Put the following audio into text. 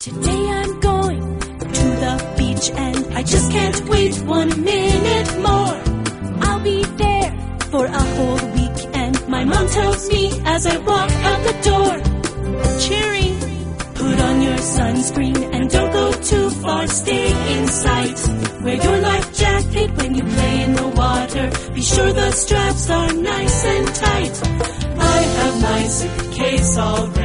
Today I'm going to the beach and I just can't wait 1 minute more. I'll be there for a whole week and my mom tells me as I walk out the door, Cherry, put on your sunscreen and don't go too far, stay in sight. Wear your life jacket when you play in the water, be sure the straps are nice and tight. I have my suitcase all ready.